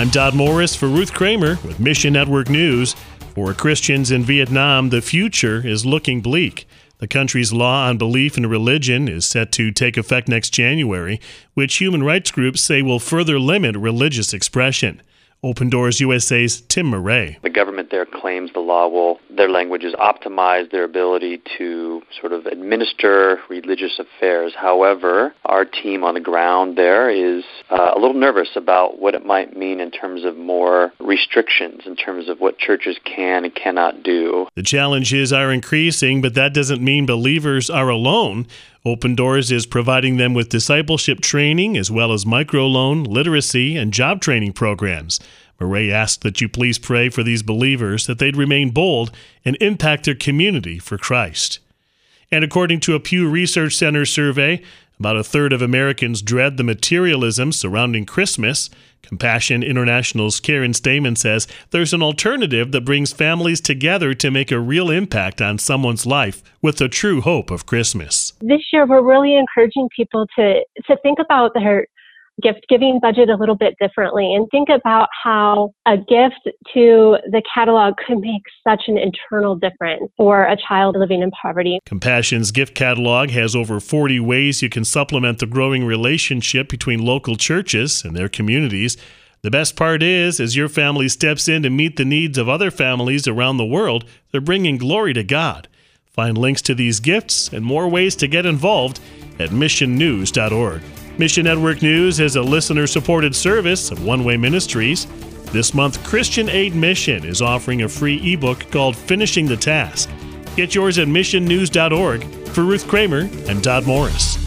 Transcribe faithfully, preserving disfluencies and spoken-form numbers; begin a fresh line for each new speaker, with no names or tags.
I'm Dodd Morris for Ruth Kramer with Mission Network News. For Christians in Vietnam, the future is looking bleak. The country's law on belief in religion is set to take effect next January, which human rights groups say will further limit religious expression. Open Doors U S A's Tim Murray.
The government there claims the law will, their language is optimize their ability to sort of administer religious affairs. However, our team on the ground there is uh, a little nervous about what it might mean in terms of more restrictions, in terms of what churches can and cannot do.
The challenges are increasing, but that doesn't mean believers are alone. Open Doors is providing them with discipleship training as well as microloan, literacy, and job training programs. Murray asked that you please pray for these believers that they'd remain bold and impact their community for Christ. And according to a Pew Research Center survey, about a third of Americans dread the materialism surrounding Christmas. Compassion International's Karen Stamen says there's an alternative that brings families together to make a real impact on someone's life with the true hope of Christmas.
This year, we're really encouraging people to, to think about their gift-giving budget a little bit differently and think about how a gift to the catalog could make such an internal difference for a child living in poverty.
Compassion's gift catalog has over forty ways you can supplement the growing relationship between local churches and their communities. The best part is, as your family steps in to meet the needs of other families around the world, they're bringing glory to God. Find links to these gifts and more ways to get involved at mission news dot org. Mission Network News is a listener-supported service of One Way Ministries. This month, Christian Aid Mission is offering a free ebook called Finishing the Task. Get yours at mission news dot org. For Ruth Kramer, I'm Dodd Morris.